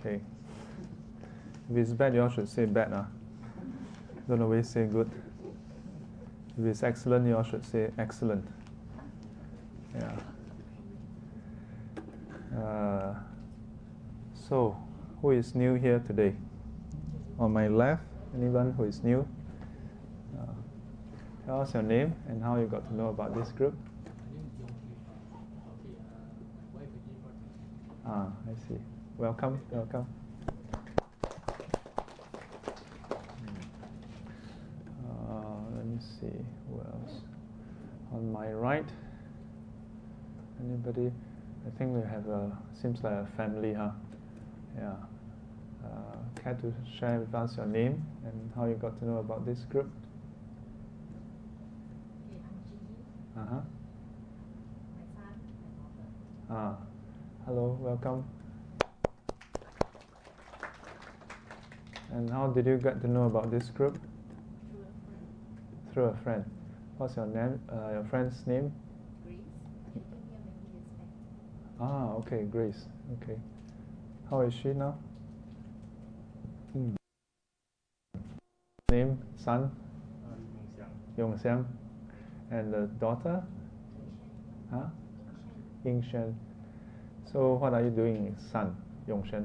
Okay. If it's bad, you all should say bad. Don't always say good. If it's excellent, you all should say excellent. Yeah. So, who is new here today? On my left, anyone who is new? Tell us your name and how you got to know about this group. I see. Welcome, welcome. Let me see, who else? On my right, anybody? I think we have seems like a family, huh? Yeah. Care to share with us your name and how you got to know about this group? I'm Gigi. My son and daughter. Hello, welcome. And how did you get to know about this group? Through a friend. Through a friend. What's your name? Your friend's name? Grace. She came here many years back. Okay, Grace. Okay. How is she now? Name, son? Yong Xiang. And the daughter? Ying Shen. So what are you doing, son, Yong Shen?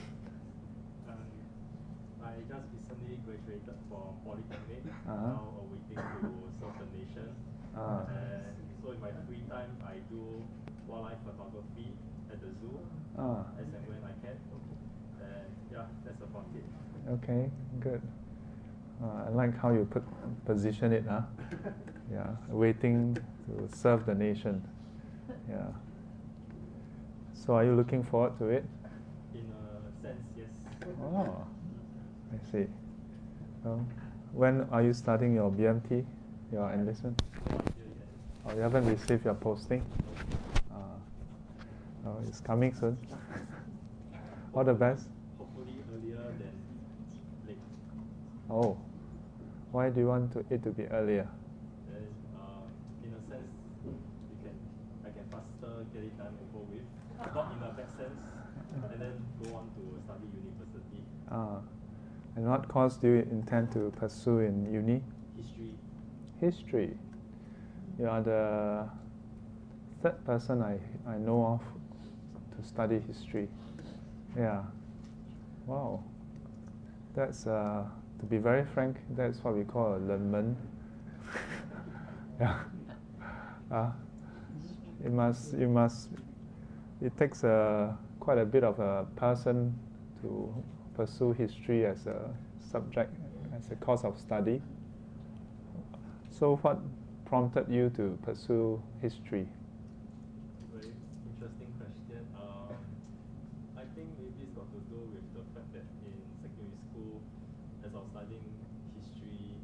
I just recently graduated from Polytechnic, now awaiting to serve the nation. And so in my free time, I do wildlife photography at the zoo, as and when I can. And yeah, that's about it. Okay, good. I like how you position it, Yeah, waiting to serve the nation. Yeah. So are you looking forward to it? In a sense, yes. Oh, I see. Well, when are you starting your BMT, your enlistment? Oh, you haven't received your posting? Oh, it's coming soon. All the best. Hopefully earlier than late. Oh, why do you want it to be earlier? Then, in a sense, I can faster get it done over with. Not in a bad sense, and then go on to study university. And what course do you intend to pursue in uni? History. History. You are the third person I know of to study history. Yeah. Wow. That's, to be very frank, that's what we call a 冷门. Yeah. It takes quite a bit of a person to pursue history as a subject, as a course of study. So what prompted you to pursue history? Very interesting question. I think maybe it's got to do with the fact that in secondary school, as I was studying history,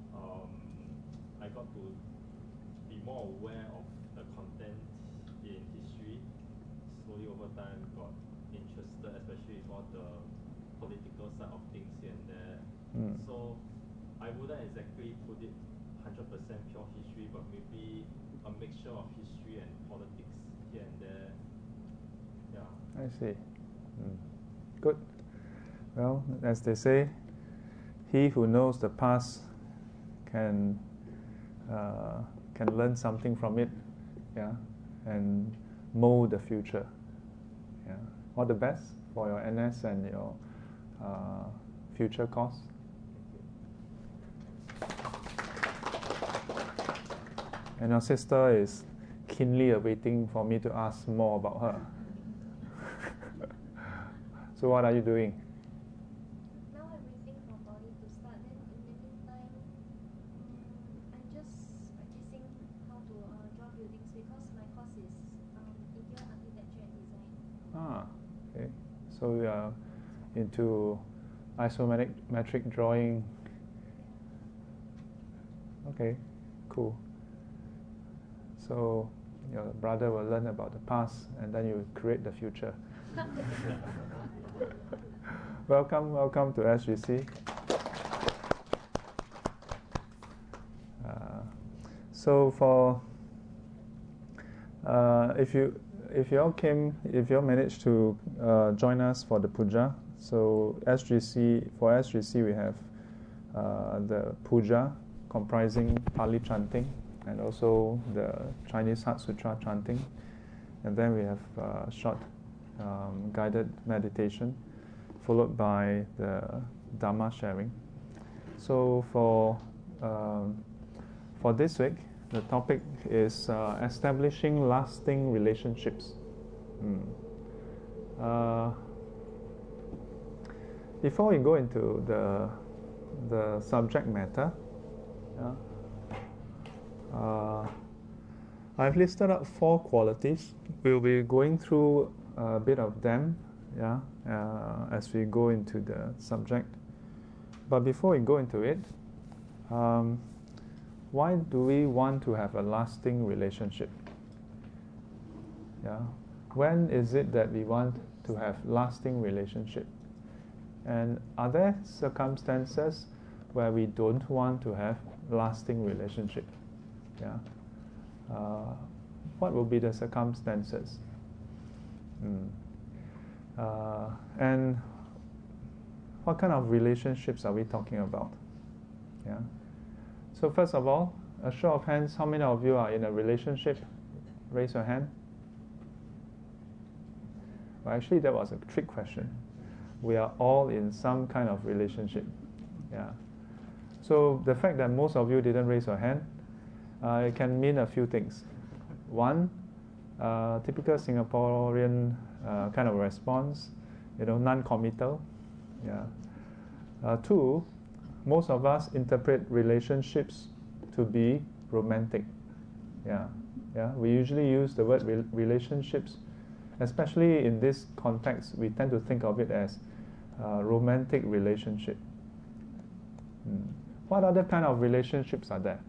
I got to be more aware of the content in history. Slowly over time, got interested, especially with all the political side of things here and there. So I wouldn't exactly put it 100% pure history, but maybe a mixture of history and politics here and there. Yeah. I see. Good. Well, as they say, he who knows the past can learn something from it, yeah, and mold the future. Yeah. All the best for your NS and your future course. And your sister is keenly awaiting for me to ask more about her. So what are you doing? Now I'm waiting for poly to start. Then in the meantime, I'm just practicing how to draw buildings because my course is interior architecture and design. Okay. So you are into isometric drawing. Okay, cool. So your brother will learn about the past and then you create the future. Welcome to SGC. So for if if you all managed to join us for the puja, so for SGC we have the puja comprising Pali chanting and also the Chinese Heart Sutra chanting, and then we have short guided meditation followed by the Dhamma sharing. So for this week, the topic is establishing lasting relationships. Before we go into the subject matter, I've listed up 4 qualities. We'll be going through a bit of them, as we go into the subject. But before we go into it, why do we want to have a lasting relationship? When is it that we want to have lasting relationship? And are there circumstances where we don't want to have lasting relationship? What will be the circumstances? And what kind of relationships are we talking about? So first of all, a show of hands, how many of you are in a relationship? Raise your hand. Well, actually, that was a trick question. We are all in some kind of relationship. So the fact that most of you didn't raise your hand, it can mean a few things. One, typical Singaporean kind of response, non-committal. Two, most of us interpret relationships to be romantic. We usually use the word relationships, especially in this context. We tend to think of it as romantic relationship. What other kind of relationships are there?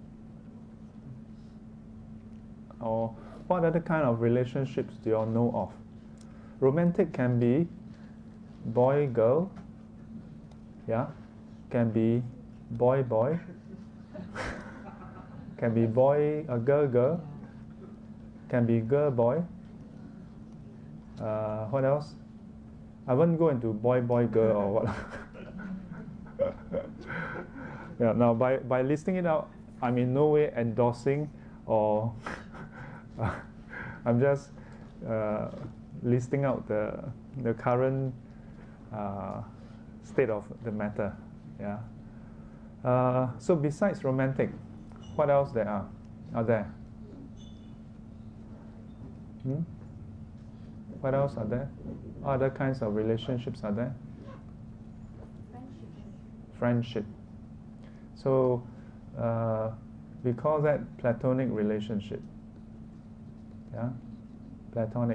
Or what other kind of relationships do you all know of? Romantic can be boy-girl, can be boy-boy, can be girl-girl, can be girl-boy. What else? I won't go into boy-boy-girl or what. Now by listing it out, I'm in no way endorsing or I'm just listing out the current state of the matter. So besides romantic, what else are there? What else are there? Other kinds of relationships are there? Friendship. So we call that platonic relationship. Platonic.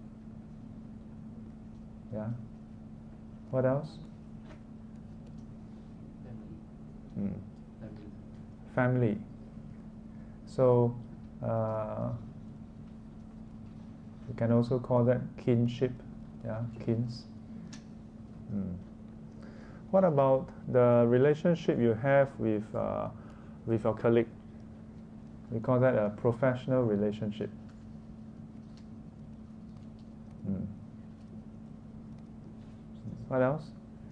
What else? Family. So we can also call that kinship. Kins. What about the relationship you have with your colleague? We call that a professional relationship. What else?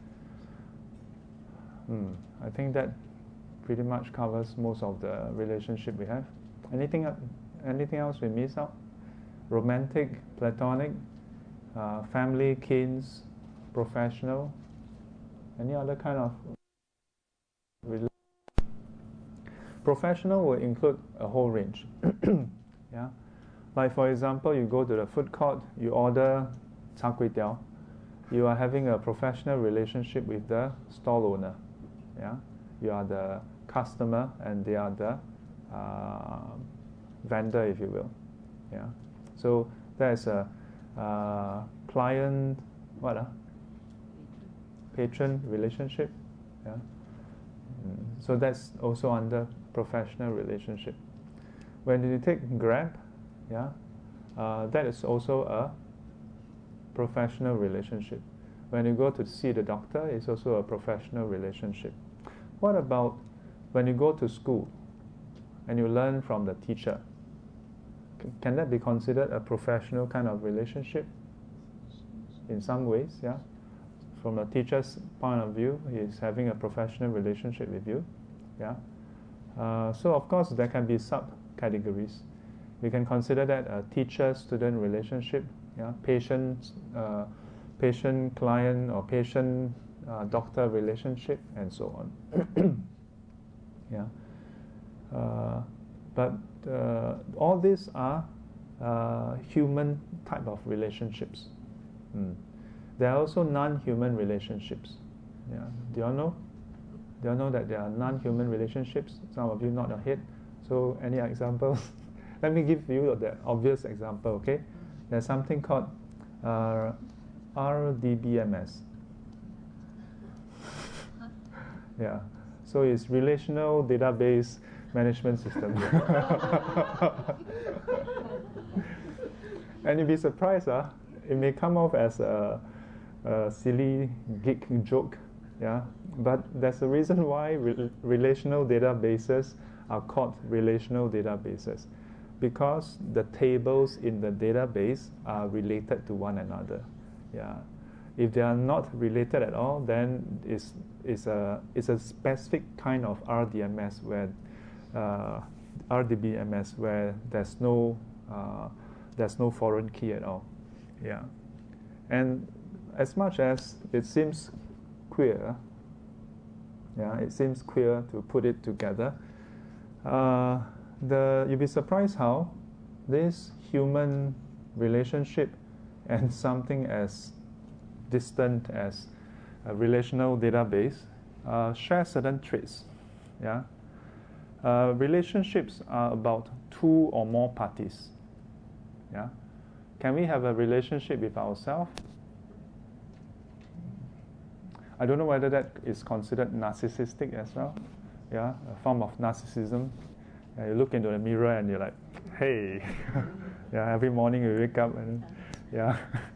I think that pretty much covers most of the relationship we have. Anything else we miss out? Romantic, platonic, family, kins, professional. Any other kind of relationship? Professional will include a whole range. Like for example, you go to the food court, you order char kway teow. You are having a professional relationship with the stall owner. You are the customer and they are the vendor, if you will. So there's a client, patron relationship. So that's also under professional relationship. When you take Grab, that is also a professional relationship. When you go to see the doctor, it's also a professional relationship. What about when you go to school and you learn from the teacher? can that be considered a professional kind of relationship? In some ways, yeah. From a teacher's point of view, he's having a professional relationship with you, yeah. So of course there can be subcategories. We can consider that a teacher-student relationship, yeah, patient-client or patient-doctor relationship, and so on. Yeah. But all these are human type of relationships. There are also non-human relationships. Yeah. Do you all know? Do you all know that there are non-human relationships? Some of you nod your head. So any examples? Let me give you the obvious example, okay? There's something called RDBMS. Yeah. So it's Relational Database Management System. And you'll be surprised, it may come off as a silly geek joke, yeah. But there's a reason why relational databases are called relational databases, because the tables in the database are related to one another, yeah. If they are not related at all, then it's a specific kind of RDBMS where there's no foreign key at all, yeah. And as much as it seems queer, yeah, it seems queer to put it together, you'll be surprised how this human relationship and something as distant as a relational database share certain traits. Yeah, relationships are about two or more parties. Yeah, can we have a relationship with ourselves? I don't know whether that is considered narcissistic as well. Yeah, a form of narcissism. You look into the mirror and you're like, hey, yeah. Every morning you wake up and yeah.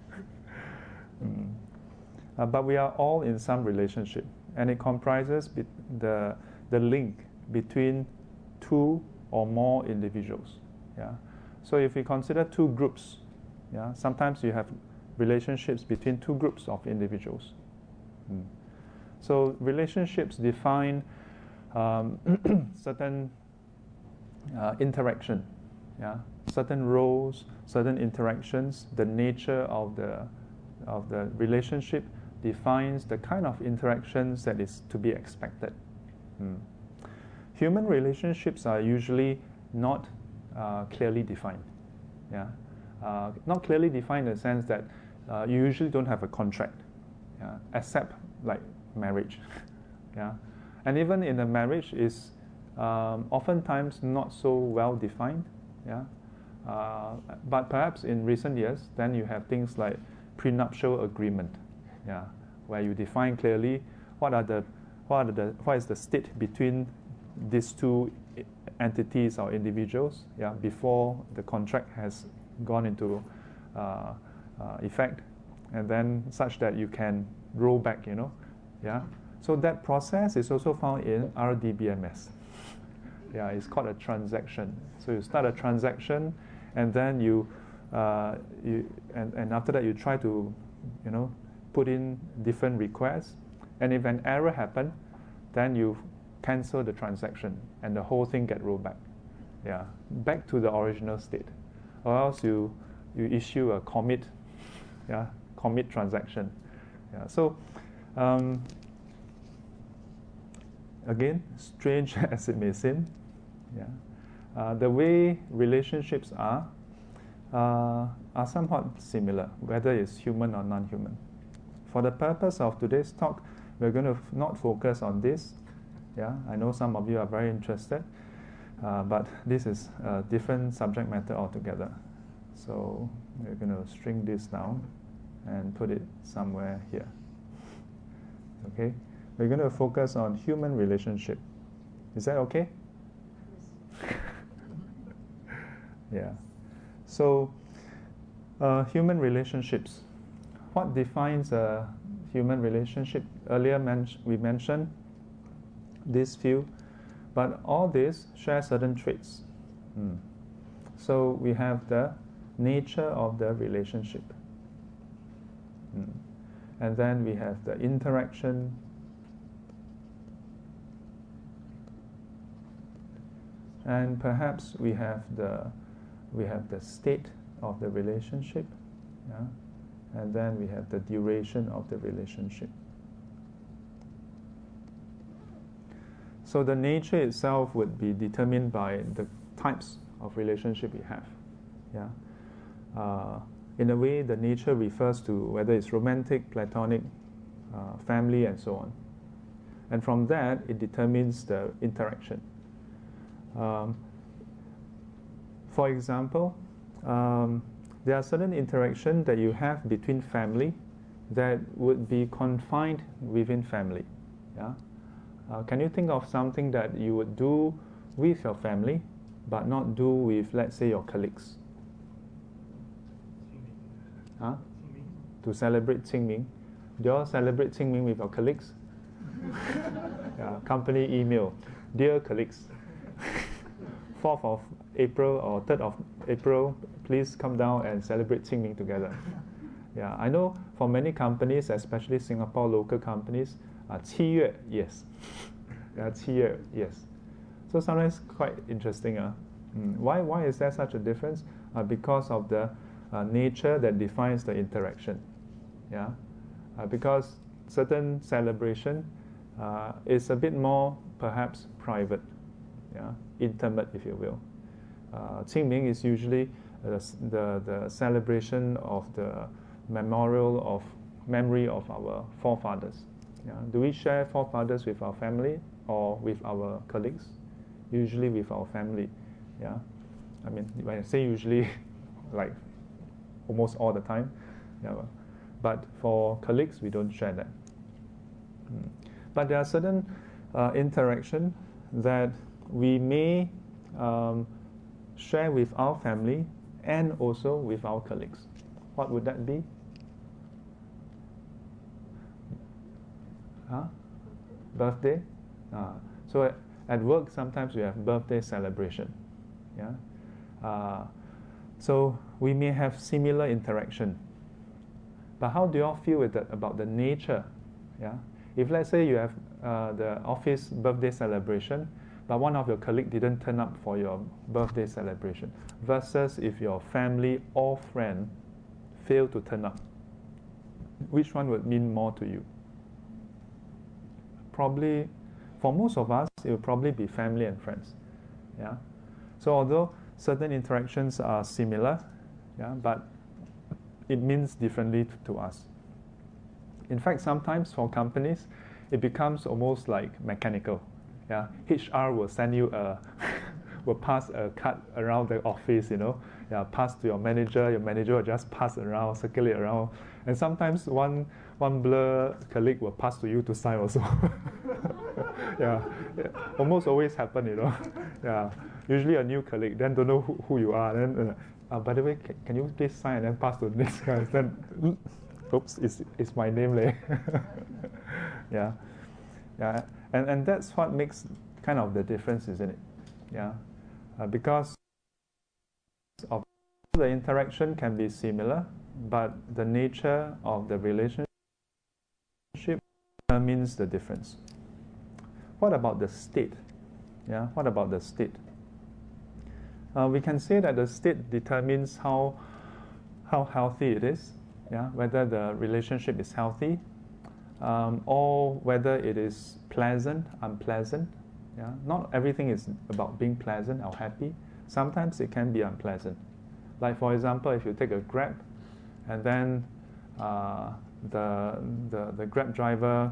But we are all in some relationship, and it comprises the link between two or more individuals. Yeah. So if we consider two groups, yeah, sometimes you have relationships between two groups of individuals. So relationships define certain interaction, yeah, certain roles, certain interactions. The nature of the relationship defines the kind of interactions that is to be expected. Human relationships are usually not clearly defined. Yeah, not clearly defined in the sense that you usually don't have a contract, yeah, except like marriage. Yeah, and even in a marriage is oftentimes not so well defined. Yeah, but perhaps in recent years, then you have things like prenuptial agreement. Yeah, where you define clearly what is the state between these two entities or individuals. Yeah, before the contract has gone into effect, and then such that you can roll back. Yeah. So that process is also found in RDBMS. Yeah, it's called a transaction. So you start a transaction, and then and after that you try to, put in different requests, and if an error happens, then you cancel the transaction, and the whole thing get rolled back. Yeah, back to the original state, or else you issue a commit, commit transaction. Yeah, so. Again, strange as it may seem, yeah, the way relationships are somewhat similar, whether it's human or non-human. For the purpose of today's talk, we're going to not focus on this. Yeah, I know some of you are very interested, but this is a different subject matter altogether. So we're going to string this down and put it somewhere here. Okay. We're going to focus on human relationship. Is that okay? Yeah. So, human relationships. What defines a human relationship? Earlier we mentioned these few, but all these share certain traits. So we have the nature of the relationship. And then we have the interaction. And perhaps we have the state of the relationship, yeah? And then we have the duration of the relationship. So the nature itself would be determined by the types of relationship we have, yeah. In a way, the nature refers to whether it's romantic, platonic, family, and so on. And from that, it determines the interaction. For example, there are certain interactions that you have between family that would be confined within family. Yeah? Can you think of something that you would do with your family, but not do with, let's say, your colleagues? Huh? To celebrate Qingming. Do you all celebrate Qingming with your colleagues? Yeah, company email. Dear colleagues, 4th of April or 3rd of April, please come down and celebrate Qingming together. Yeah, I know for many companies, especially Singapore local companies, 7月, yes. Yeah, 7月, yes. So sometimes quite interesting. Why is there such a difference? Because of the nature that defines the interaction. Yeah, because certain celebration is a bit more perhaps private, yeah, intimate, if you will. Qingming is usually the celebration of the memorial of memory of our forefathers. Yeah. Do we share forefathers with our family or with our colleagues? Usually with our family. Yeah. I mean, when I say usually, like almost all the time. Yeah. But for colleagues, we don't share that. But there are certain interaction that we may share with our family and also with our colleagues. What would that be? Huh? Birthday? So at work, sometimes we have birthday celebration. Yeah. So we may have similar interaction. But how do you all feel about the nature? Yeah. If let's say you have the office birthday celebration, but one of your colleagues didn't turn up for your birthday celebration, versus if your family or friend failed to turn up, which one would mean more to you? Probably, for most of us, it will probably be family and friends. Yeah. So although certain interactions are similar, yeah, but it means differently to us. In fact, sometimes for companies, it becomes almost like mechanical. Yeah, HR will send you will pass a card around the office, yeah, pass to your manager will just pass around, circulate around, and sometimes one blur colleague will pass to you to sign also. yeah, almost always happen, yeah, usually a new colleague, then don't know who you are, then by the way, can you please sign and then pass to the next guy, then oops, it's my name leh. Yeah. Yeah, and that's what makes kind of the difference, isn't it? Yeah, because of the interaction can be similar, but the nature of the relationship determines the difference. What about the state? Yeah, what about the state? We can say that the state determines how healthy it is. Yeah, whether the relationship is healthy. Or whether it is pleasant, unpleasant. Yeah? Not everything is about being pleasant or happy. Sometimes it can be unpleasant. Like for example, if you take a Grab, and then the Grab driver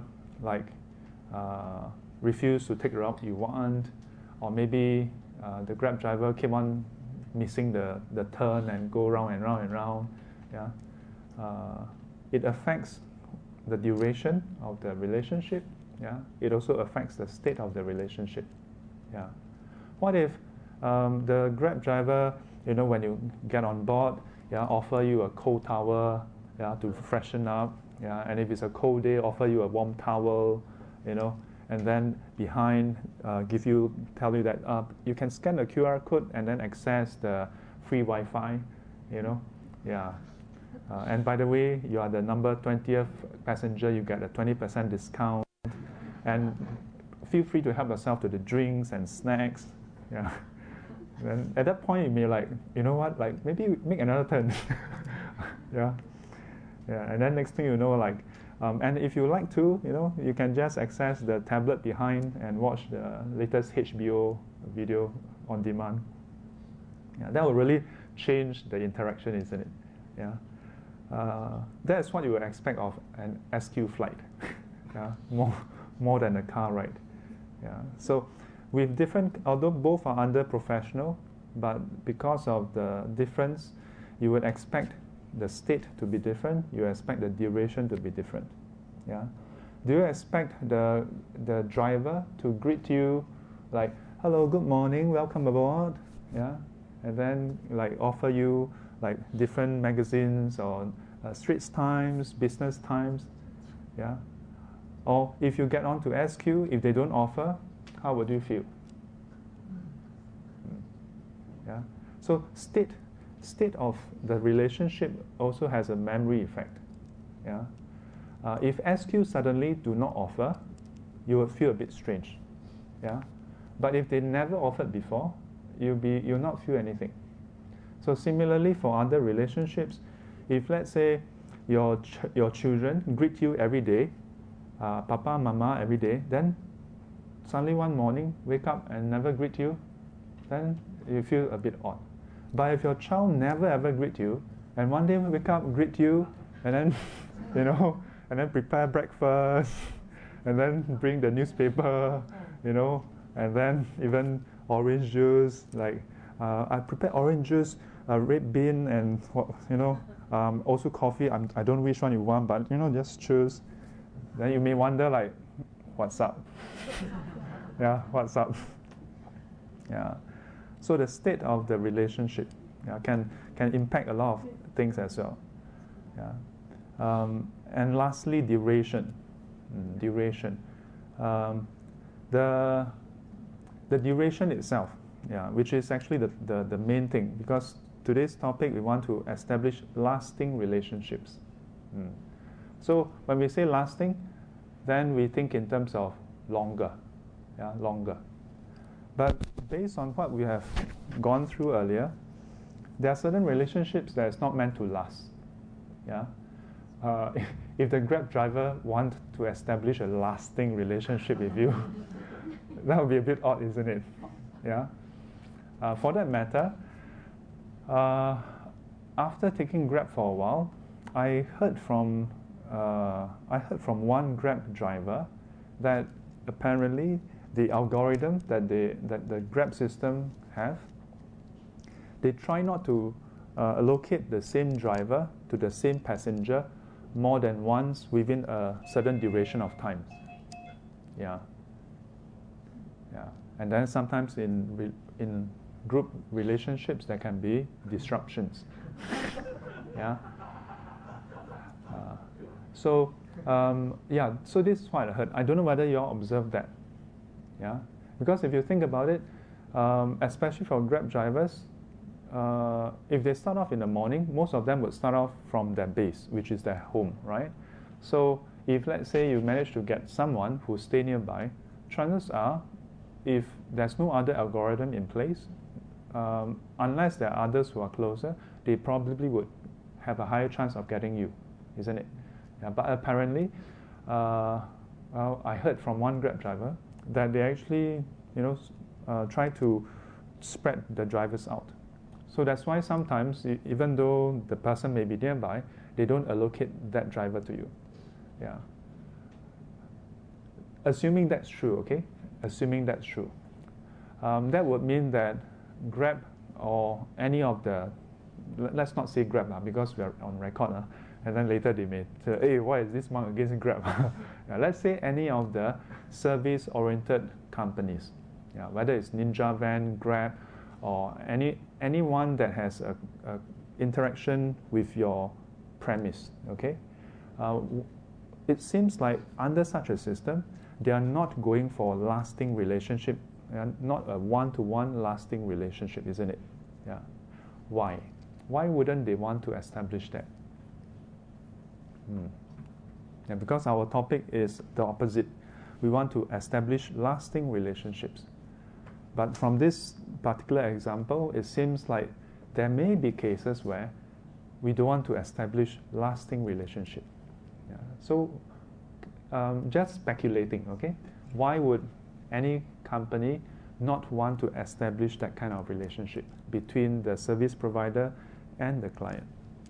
refused to take the route you want, or maybe the Grab driver keep on missing the turn and go round and round and round. Yeah? It affects the duration of the relationship. Yeah, it also affects the state of the relationship. Yeah, what if the Grab driver, when you get on board, yeah, offer you a cold towel, yeah, to freshen up, yeah, and if it's a cold day, offer you a warm towel, and then behind tell you that you can scan the QR code and then access the free Wi-Fi, you know, yeah. And by the way, you are the number 20th passenger, you get a 20% discount. And feel free to help yourself to the drinks and snacks. Yeah. And at that point, you may like, you know what, like maybe make another turn. Yeah. Yeah. And then next thing you know, like, and if you like to, you know, you can just access the tablet behind and watch the latest HBO video on demand. Yeah, that will really change the interaction, isn't it? Yeah. That's what you would expect of an SQ flight. Yeah, more than a car ride. Yeah. So with different, although both are under professional, but because of the difference, you would expect the state to be different. You expect the duration to be different. Yeah. Do you expect the driver to greet you like, "Hello, good morning, welcome aboard"? Yeah. And then like offer you like different magazines or Straits Times, Business Times, yeah. Or if you get on to SQ, if they don't offer, how would you feel? Yeah. So state of the relationship also has a memory effect. Yeah. If SQ suddenly do not offer, you will feel a bit strange. Yeah. But if they never offered before, you'll not feel anything. So similarly for other relationships, if let's say your children greet you every day, papa, mama every day, then suddenly one morning wake up and never greet you, then you feel a bit odd. But if your child never ever greet you, and one day wake up, greet you, and then you know, and then prepare breakfast, and then bring the newspaper, you know, and then even orange juice, like I prepare orange juice, red bean, and you know, also coffee. I don't know which one you want, but you know, just choose. Then you may wonder like, what's up? Yeah, what's up? Yeah. So the state of the relationship, yeah, can impact a lot of things as well. Yeah. And lastly, duration. Duration. The duration itself, yeah, which is actually the main thing, because today's topic we want to establish lasting relationships. So when we say lasting, then we think in terms of longer, yeah, longer. But based on what we have gone through earlier, there are certain relationships that is not meant to last. Yeah. If the Grab driver want to establish a lasting relationship with you, that would be a bit odd, isn't it? Yeah. For that matter, after taking Grab for a while, I heard from one Grab driver that apparently the algorithm that the Grab system have, they try not to allocate the same driver to the same passenger more than once within a certain duration of time. Yeah. Yeah. And then sometimes in group relationships there can be disruptions. Yeah. So this is what I heard. I don't know whether you all observed that. Yeah, because if you think about it, especially for Grab drivers, if they start off in the morning, most of them would start off from their base, which is their home, right? So if let's say you manage to get someone who stay nearby, chances are, if there's no other algorithm in place, unless there are others who are closer, they probably would have a higher chance of getting you, isn't it? Yeah, but apparently, I heard from one Grab driver that they actually, try to spread the drivers out. So that's why sometimes, even though the person may be nearby, they don't allocate that driver to you. Yeah. Assuming that's true, okay? Assuming that's true. That would mean that Grab or any of the, let's not say Grab because we are on record, and then later they may say, hey, why is this mark against Grab? Yeah, let's say any of the service-oriented companies, yeah, whether it's Ninja Van, Grab, or anyone that has a interaction with your premise, okay? It seems like under such a system, they are not going for a lasting relationship, not a one-to-one lasting relationship, isn't it? Yeah. Why? Why wouldn't they want to establish that? Yeah, because our topic is the opposite. We want to establish lasting relationships. But from this particular example, it seems like there may be cases where we don't want to establish lasting relationship. Yeah. So just speculating, okay? Why would any company not want to establish that kind of relationship between the service provider and the client?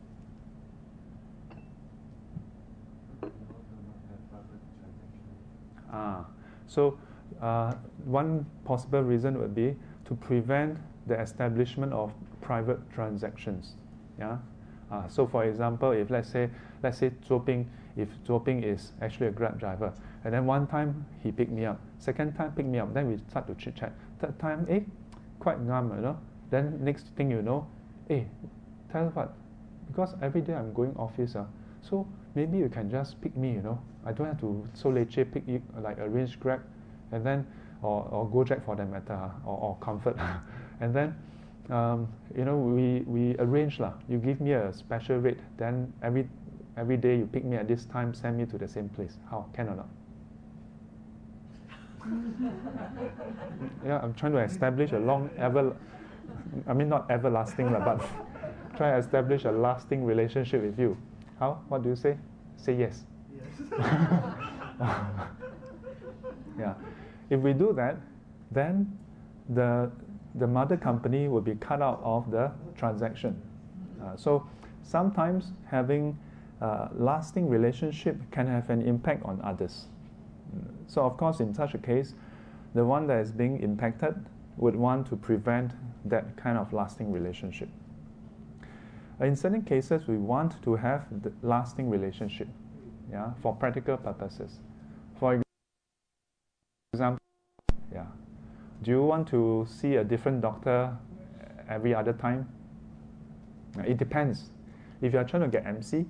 So one possible reason would be to prevent the establishment of private transactions. Yeah. So for example, if let's say if Zhuo Ping is actually a Grab driver, and then one time he picked me up, second time picked me up, then we start to chit chat. Third time, quite ngam, you know. Then next thing you know, tell you what, because every day I'm going office, so maybe you can just pick me, you know. I don't have to so leceh pick you, like arrange Grab, and then or Gojek for that matter, or Comfort, and then you know, we arrange lah. You give me a special rate, then every day you pick me at this time, send me to the same place. How, can or not? Yeah, I'm trying to establish a not everlasting, but try to establish a lasting relationship with you. How? What do you say? Say yes. Yeah. If we do that, then the mother company will be cut out of the transaction. So sometimes having a lasting relationship can have an impact on others. So of course, in such a case, the one that is being impacted would want to prevent that kind of lasting relationship. In certain cases, we want to have the lasting relationship, yeah, for practical purposes. For example, yeah, do you want to see a different doctor every other time? It depends. If you are trying to get MC,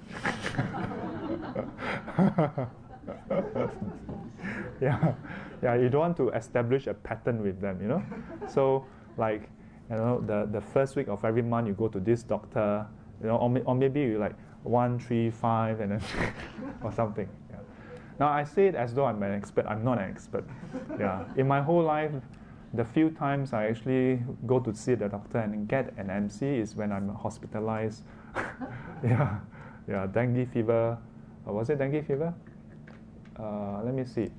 yeah, you don't want to establish a pattern with them, you know. So, like, you know, the first week of every month you go to this doctor, you know, or maybe you like 1, 3, 5, and then or something. Yeah. Now I say it as though I'm an expert. I'm not an expert. Yeah. In my whole life, the few times I actually go to see the doctor and get an MC is when I'm hospitalized. Yeah, dengue fever. Was it dengue fever? Let me see.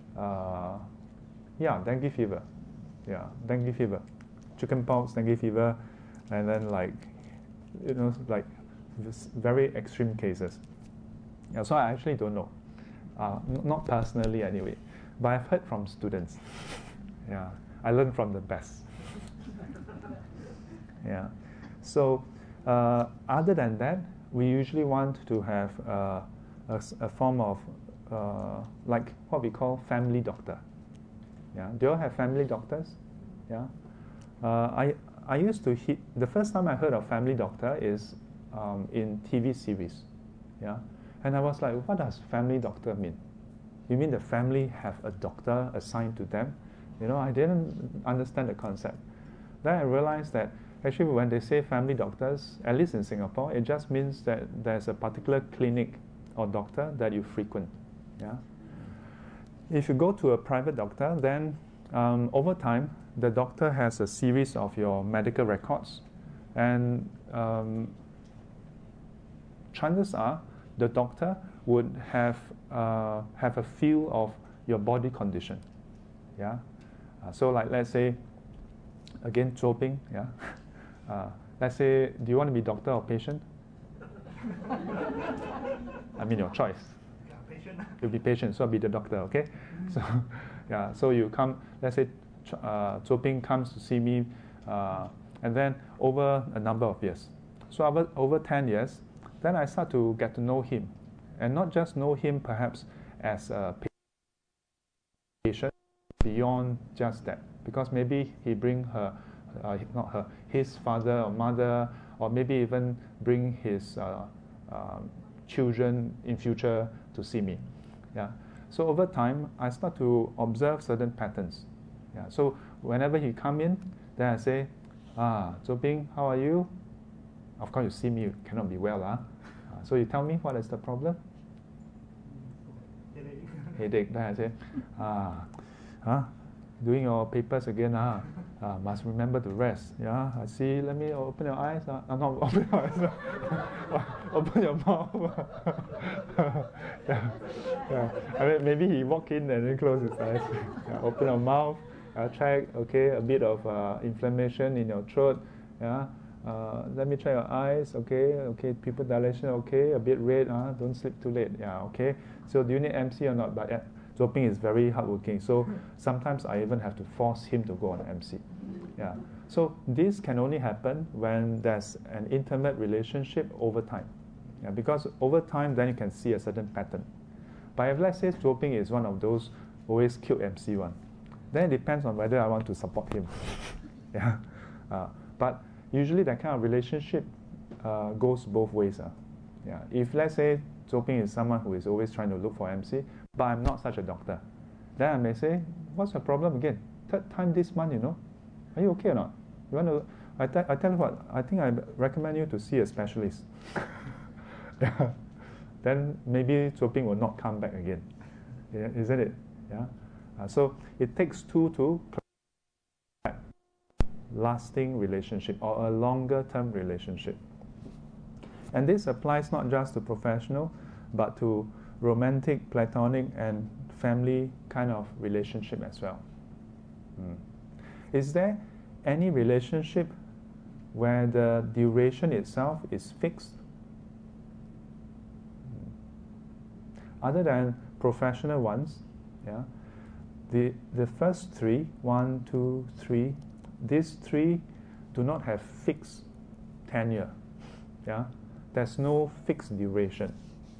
Yeah, dengue fever. Yeah, dengue fever. Chickenpox, dengue fever, and then like, you know, like this very extreme cases. Yeah, so I actually don't know. Not personally anyway, but I've heard from students. Yeah, I learned from the best. Yeah. So other than that, we usually want to have a form of like what we call family doctor. Yeah. Do you all have family doctors? Yeah. I used to the first time I heard of family doctor is in TV series. Yeah. And I was like, what does family doctor mean? You mean the family have a doctor assigned to them? You know, I didn't understand the concept. Then I realized that actually when they say family doctors, at least in Singapore, it just means that there's a particular clinic or doctor that you frequent. Yeah. If you go to a private doctor, then over time, the doctor has a series of your medical records, and chances are the doctor would have a feel of your body condition. Yeah. So like, let's say, again, Zhuo Ping, yeah. Let's say, do you want to be doctor or patient? I mean, your choice. Yeah, patient. You'll be patient, so I'll be the doctor, okay? So, yeah, so you come, let's say, Zhuo Ping comes to see me, and then over a number of years. So over 10 years, then I start to get to know him. And not just know him perhaps as a patient, beyond just that. Because maybe he bring his father or mother, or maybe even bring his children in future to see me. Yeah. So over time, I start to observe certain patterns. Yeah. So whenever he come in, then I say, Zoping, how are you? Of course, you see me, you cannot be well. So you tell me, what is the problem? Headache. Then I say, doing your papers again. Must remember to rest. Yeah, I see. Let me open your eyes. Not open your eyes. Open your mouth. Yeah. I mean, maybe he walk in and then close his eyes. Open your mouth. Check. Okay, a bit of inflammation in your throat. Yeah. Let me try your eyes. Okay. Pupil dilation. Okay. A bit red. Don't sleep too late. Yeah. Okay. So do you need MC or not? But Zoping is very hardworking. So sometimes I even have to force him to go on MC. Yeah. So this can only happen when there's an intimate relationship over time. Yeah. Because over time, then you can see a certain pattern. But if let's say Zoping is one of those always cute MC one, then it depends on whether I want to support him. Yeah. But usually that kind of relationship goes both ways. Yeah. If let's say Zoping is someone who is always trying to look for MC, but I'm not such a doctor, then I may say, what's your problem again? Third time this month, Are you okay or not? You want to? I tell you what, I think I recommend you to see a specialist. Yeah. Then maybe Zoping will not come back again. Yeah, isn't it? Yeah. So it takes two to lasting relationship or a longer term relationship. And this applies not just to professional, but to romantic, platonic, and family kind of relationship as well. Is there any relationship where the duration itself is fixed? Other than professional ones, yeah, the first three, 1, 2, 3, these three do not have fixed tenure. Yeah, there's no fixed duration.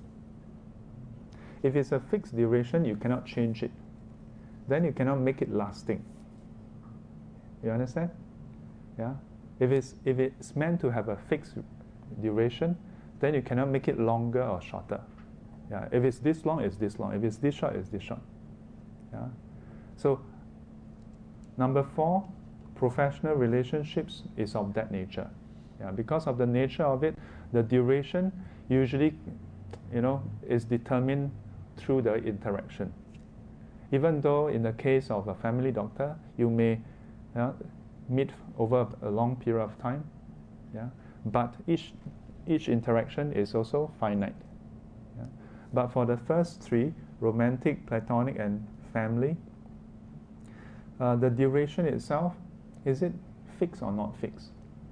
If it's a fixed duration, you cannot change it. Then you cannot make it lasting. You understand? Yeah. If it's meant to have a fixed duration, then you cannot make it longer or shorter. Yeah. If it's this long, it's this long. If it's this short, it's this short. Yeah. So number 4, professional relationships is of that nature. Yeah. Because of the nature of it, the duration usually, is determined through the interaction. Even though in the case of a family doctor, you may meet over a long period of time, yeah, but each interaction is also finite. Yeah. But for the first 3, romantic, platonic, and family, the duration itself, is it fixed or not fixed?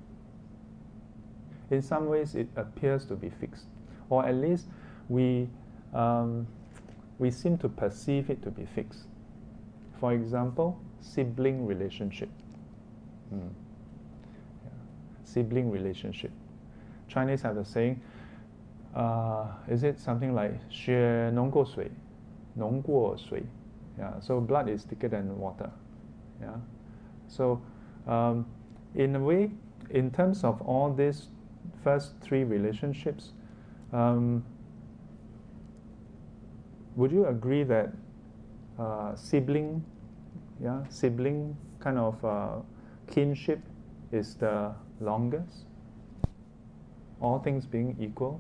In some ways, it appears to be fixed, or at least we seem to perceive it to be fixed. For example, sibling relationship. Yeah. Sibling relationship. Chinese have a saying, is it something like 血浓过水, 浓过水? Yeah, so blood is thicker than water. Yeah. So in a way, in terms of all these first 3 relationships, would you agree that sibling kind of kinship is the longest? All things being equal.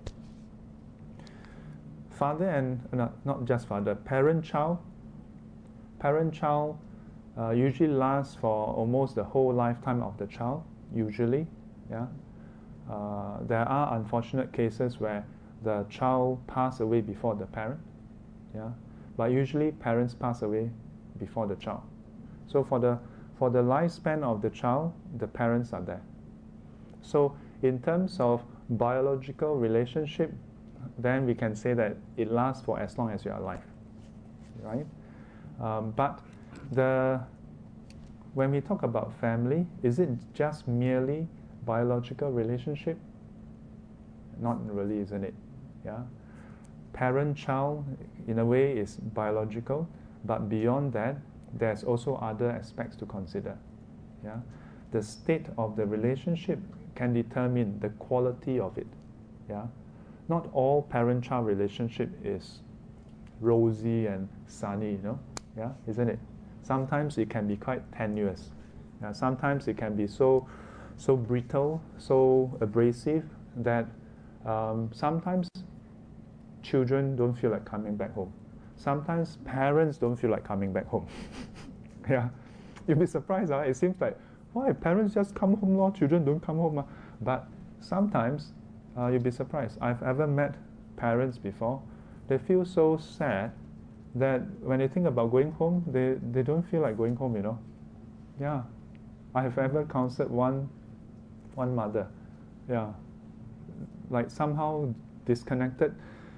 Father and not just father, parent-child. Parent-child usually lasts for almost the whole lifetime of the child. Usually, yeah. There are unfortunate cases where the child pass away before the parent. Yeah, but usually parents pass away before the child. So for the lifespan of the child, the parents are there. So in terms of biological relationship, then we can say that it lasts for as long as you are alive, right? But when we talk about family, is it just merely biological relationship? Not really, isn't it? Yeah. Parent-child, in a way, is biological, but beyond that, there's also other aspects to consider. Yeah, the state of the relationship can determine the quality of it. Yeah, not all parent-child relationship is rosy and sunny. Yeah, isn't it? Sometimes it can be quite tenuous. Yeah, sometimes it can be so brittle, so abrasive that sometimes children don't feel like coming back home. Sometimes parents don't feel like coming back home. Yeah, you'll be surprised. It seems like, why parents just come home, or children don't come home? But sometimes you'll be surprised. I've ever met parents before. They feel so sad that when they think about going home, they don't feel like going home, Yeah, I have ever counseled one mother, yeah, like somehow disconnected,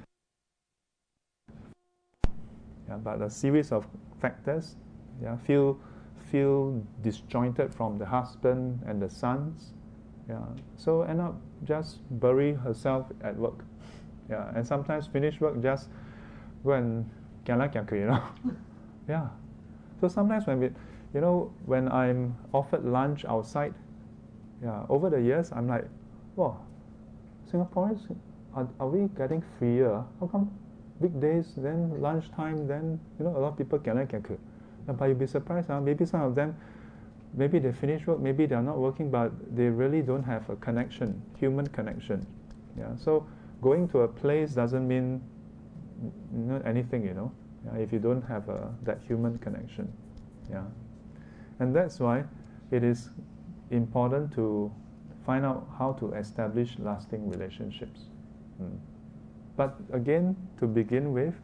yeah, but a series of factors, yeah, feel disjointed from the husband and the sons, yeah, so end up just bury herself at work, yeah, and sometimes finish work just go and yeah. So sometimes when I'm offered lunch outside, yeah, over the years I'm like, wow, Singaporeans, are we getting freer? How come weekdays, then lunchtime, then a lot of people but you'll be surprised, maybe some of them, maybe they finish work, maybe they're not working, but they really don't have a connection, human connection. Yeah. So going to a place doesn't mean anything, yeah, if you don't have that human connection. Yeah. And that's why it is important to find out how to establish lasting relationships. But again, to begin with,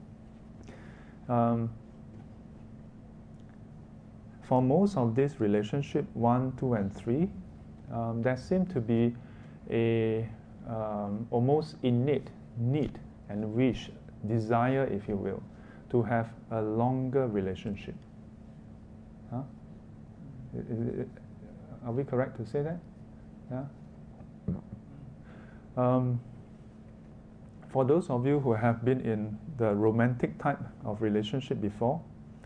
for most of these relationships, 1, 2, and 3, there seems to be a almost innate need and wish, desire, if you will, to have a longer relationship. Huh? Are we correct to say that? Yeah. For those of you who have been in the romantic type of relationship before,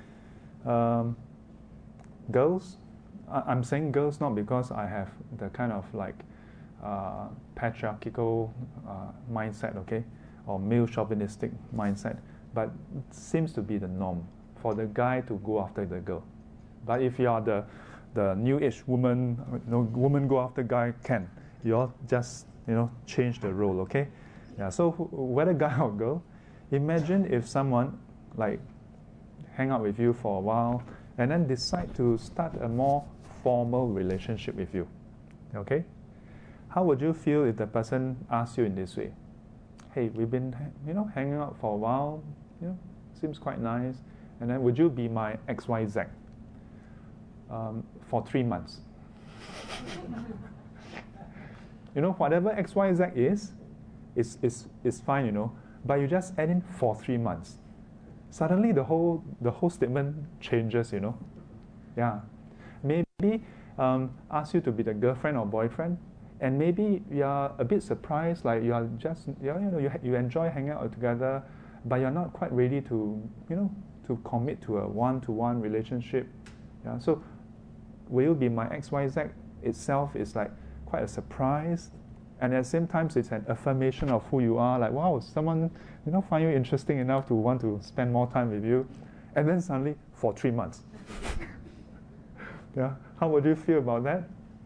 girls, I'm saying girls not because I have the kind of like patriarchal mindset, okay, or male chauvinistic mindset, but it seems to be the norm for the guy to go after the girl. But if you are the new age woman, woman go after guy, can you all just change the role, okay? Yeah. So whether guy or girl, imagine if someone like hang out with you for a while and then decide to start a more formal relationship with you, okay? How would you feel if the person asks you in this way? Hey, we've been hanging out for a while, seems quite nice, and then would you be my XYZ for 3 months? Whatever XYZ is fine, but you just add in for 3 months. Suddenly the whole statement changes, Yeah. Maybe ask you to be the girlfriend or boyfriend, and maybe you are a bit surprised, like you are just you enjoy hanging out together, but you're not quite ready to to commit to a one-to-one relationship. Yeah. So will you be my XYZ itself is like quite a surprise, and at the same time it's an affirmation of who you are, like wow, someone find you interesting enough to want to spend more time with you, and then suddenly for 3 months. Yeah, how would you feel about that?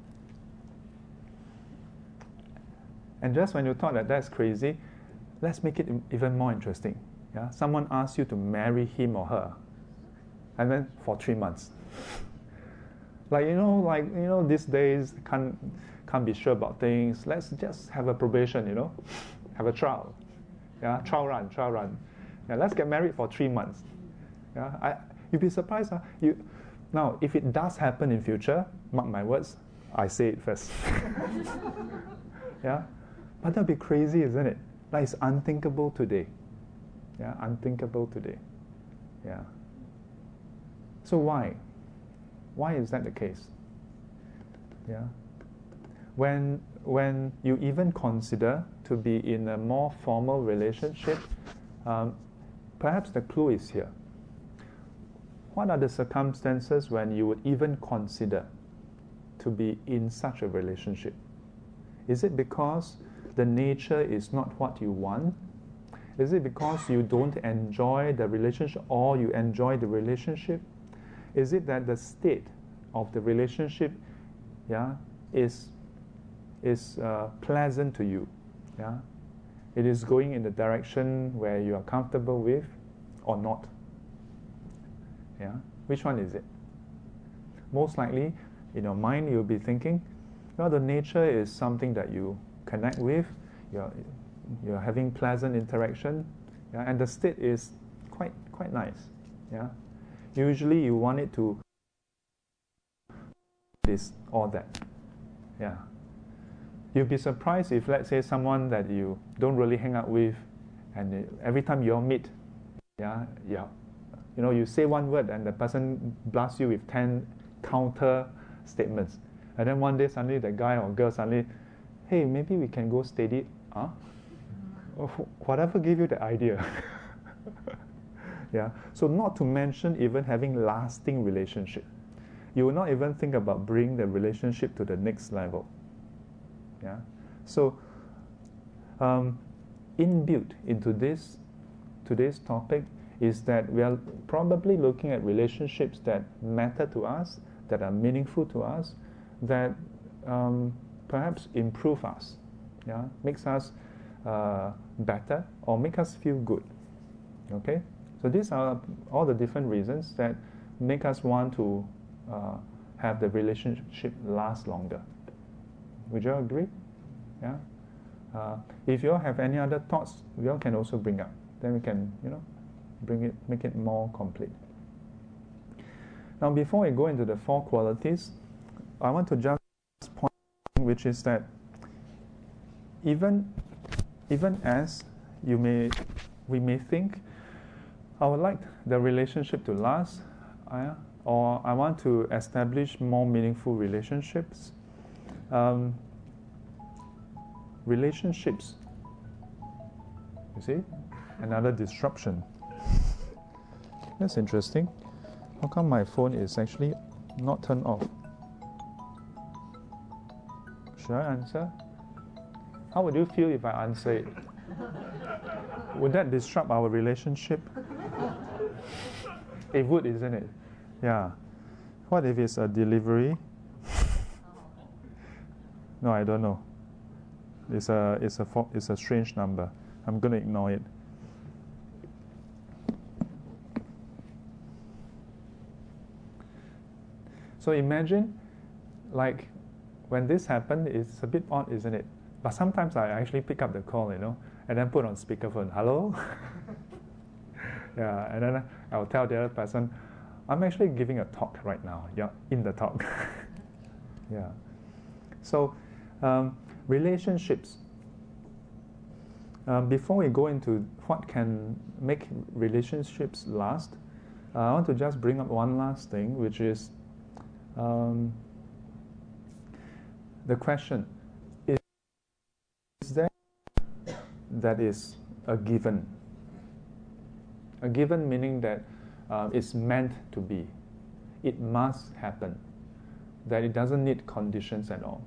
And just when you thought that that's crazy, let's make it even more interesting. Yeah, someone asks you to marry him or her, and then for 3 months. Like these days can't be sure about things. Let's just have a probation, have a trial. Yeah, trial run. Yeah, let's get married for 3 months. Yeah, you'd be surprised. Now, if it does happen in future, mark my words, I say it first. Yeah, but that'd be crazy, isn't it? Like it's unthinkable today. Yeah, unthinkable today. Yeah. So why? Why is that the case? Yeah. When you even consider to be in a more formal relationship, perhaps the clue is here. What are the circumstances when you would even consider to be in such a relationship? Is it because the nature is not what you want? Is it because you don't enjoy the relationship or you enjoy the relationship? Is it that the state of the relationship, yeah, is pleasant to you, yeah. It is going in the direction where you are comfortable with, or not. Yeah, which one is it? Most likely, in your mind, you'll be thinking, well, the nature is something that you connect with. You're having pleasant interaction, yeah, and the state is quite nice. Yeah, usually you want it to this or that. Yeah, you'll be surprised if, let's say, someone that you don't really hang out with, and every time you all meet, yeah, you say one word and the person blasts you with 10 counter statements, and then one day suddenly the guy or girl suddenly, hey, maybe we can go steady, whatever gave you the idea. Yeah. So not to mention even having lasting relationship. You will not even think about bringing the relationship to the next level. Yeah. So inbuilt into today's topic is that we are probably looking at relationships that matter to us, that are meaningful to us, that perhaps improve us, yeah, makes us better or make us feel good. Okay, so these are all the different reasons that make us want to have the relationship last longer. Would you all agree? Yeah. If you all have any other thoughts, you all can also bring up. Then we can, make it more complete. Now, before we go into the 4 qualities, I want to just point out, which is that even as we may think, I would like the relationship to last, or I want to establish more meaningful relationships. Relationships, you see, another disruption. That's interesting. How come my phone is actually not turned off? Should I answer? How would you feel if I answer it? Would that disrupt our relationship? It would, isn't it? Yeah. What if it's a delivery? No, I don't know. It's a strange number. I'm going to ignore it. So imagine, like, when this happened, it's a bit odd, isn't it? But sometimes I actually pick up the call, and then put on speakerphone. Hello? Yeah, and then I'll tell the other person, I'm actually giving a talk right now. Yeah, in the talk. Yeah. So, relationships. Before we go into what can make relationships last, I want to just bring up one last thing, which is the question, is there that is a given? A given meaning that it's meant to be. It must happen. That it doesn't need conditions at all.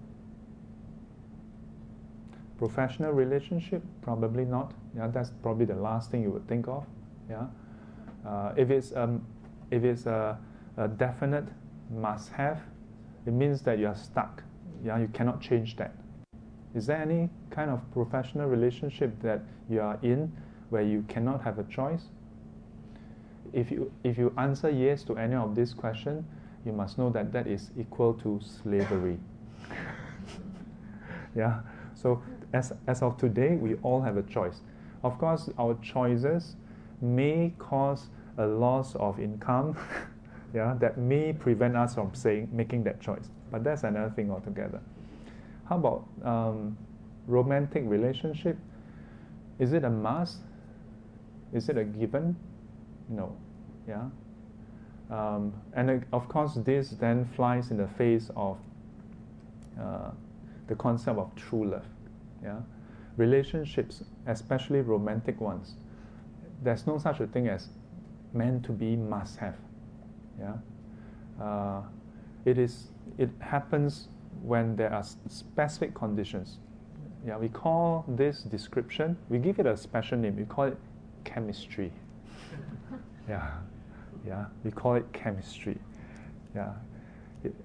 Professional relationship, probably not. Yeah, that's probably the last thing you would think of. Yeah, if it's a definite must-have, it means that you are stuck. Yeah, you cannot change that. Is there any kind of professional relationship that you are in where you cannot have a choice? If you answer yes to any of these questions, you must know that that is equal to slavery. Yeah. So as of today, we all have a choice. Of course, our choices may cause a loss of income, yeah, that may prevent us from making that choice. But that's another thing altogether. How about romantic relationship? Is it a must? Is it a given? No. Yeah. And of course, this then flies in the face of the concept of true love. Yeah, relationships, especially romantic ones, there's no such a thing as meant to be, must have. Yeah, it happens when there are specific conditions. Yeah, we call this description, we give it a special name. We call it chemistry. Yeah, we call it chemistry. Yeah,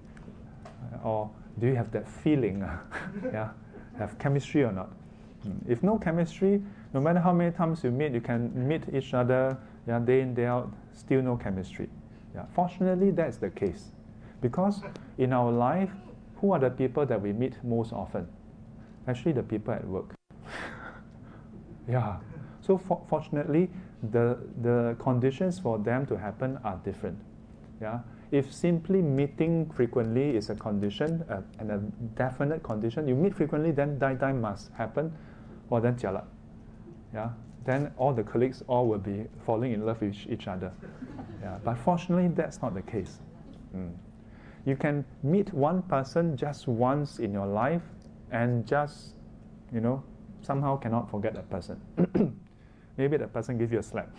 Or do you have that feeling? Yeah, have chemistry or not? If no chemistry, no matter how many times you meet, you can meet each other, yeah, day in, day out, still no chemistry. Yeah. Fortunately, that's the case. Because in our life, who are the people that we meet most often? Actually, the people at work. Yeah. So fortunately, the conditions for them to happen are different. Yeah. If simply meeting frequently is a condition, and a definite condition, you meet frequently, then die must happen, or then jialat. Yeah. Then all the colleagues all will be falling in love with each other. Yeah. But fortunately, that's not the case. You can meet one person just once in your life, and just, somehow cannot forget that person. Maybe that person gives you a slap.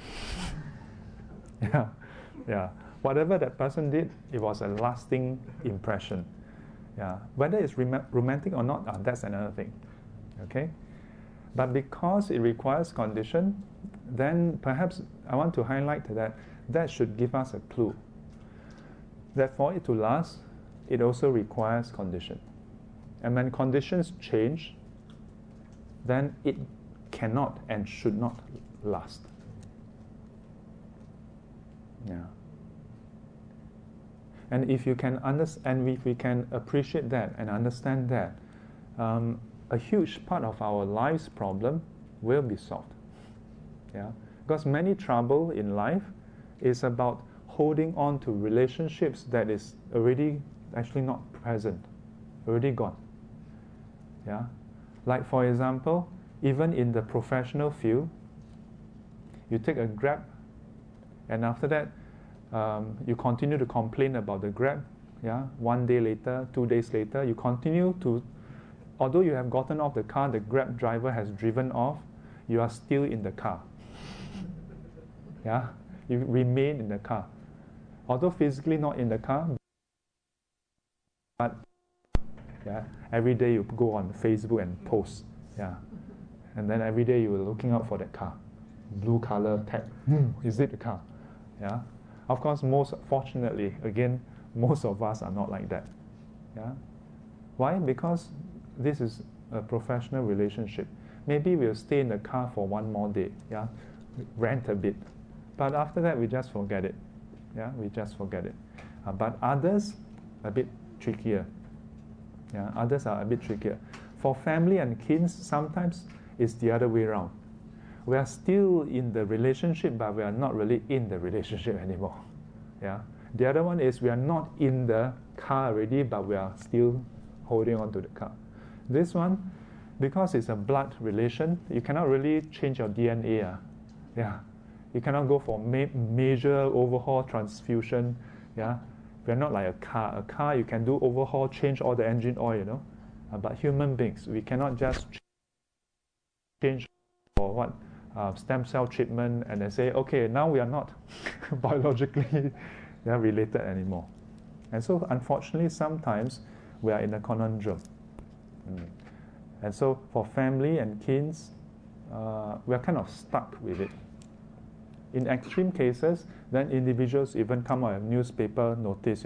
Yeah. Whatever that person did, it was a lasting impression. Yeah. Whether it's romantic or not, that's another thing. Okay? But because it requires condition, then perhaps I want to highlight that should give us a clue. That for it to last, it also requires condition. And when conditions change, then it cannot and should not last. Yeah. And if you can understand, if we can appreciate that and understand that, a huge part of our life's problem will be solved. Yeah, because many trouble in life is about holding on to relationships that is already actually not present, already gone. Yeah, like for example, even in the professional field, you take a Grab, and after that, you continue to complain about the Grab. Yeah, 1 day later, 2 days later, you continue to, although you have gotten off the car, the Grab driver has driven off, you are still in the car. Yeah, you remain in the car. Although physically not in the car, but yeah, every day you go on Facebook and post. Yeah, and then every day you're looking out for that car. Blue color tag. Is it the car? Yeah. Of course, fortunately, again, most of us are not like that. Yeah. Why? Because this is a professional relationship. Maybe we'll stay in the car for 1 more day. Yeah. Rant a bit. But after that, we just forget it. Yeah, we just forget it. But others, a bit trickier. Yeah, others are a bit trickier. For family and kids, sometimes it's the other way around. We are still in the relationship, but we are not really in the relationship anymore. Yeah. The other one is we are not in the car already, but we are still holding on to the car. This one, because it's a blood relation, you cannot really change your DNA. Yeah. You cannot go for major overhaul transfusion. Yeah. We're not like a car. A car, you can do overhaul, change all the engine oil, But human beings, we cannot just change for what? Stem cell treatment, and then say, okay, now we are not biologically related anymore. And so, unfortunately, sometimes we are in a conundrum. And so, for family and kids, we are kind of stuck with it. In extreme cases, then individuals even come out with newspaper notice,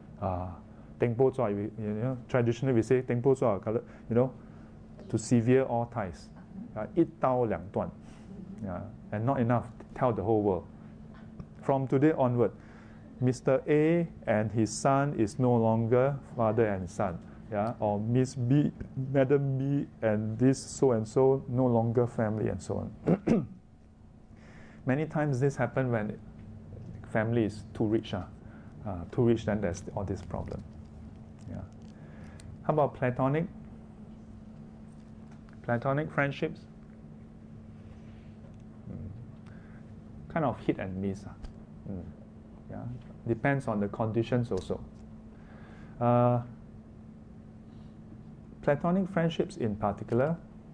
Tengpo zua, traditionally we say Tengpo zua, to sever all ties. 一刀两断. Yeah, and not enough to tell the whole world. From today onward, Mr. A and his son is no longer father and son. Yeah, or Miss B, Madam B, and this so and so no longer family, and so on. Many times this happens when family is too rich. Then there's all this problem. Yeah. How about platonic? Platonic friendships? Kind of hit and miss. Yeah. Depends on the conditions also. Platonic friendships in particular,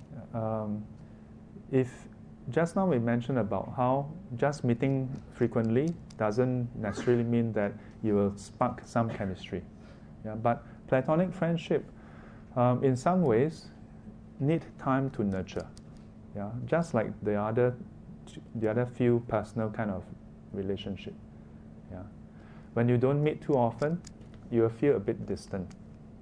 if just now we mentioned about how just meeting frequently doesn't necessarily mean that you will spark some chemistry. Yeah, but platonic friendship, in some ways, need time to nurture. Yeah, just like the other few personal kind of relationship. Yeah, when you don't meet too often, you will feel a bit distant.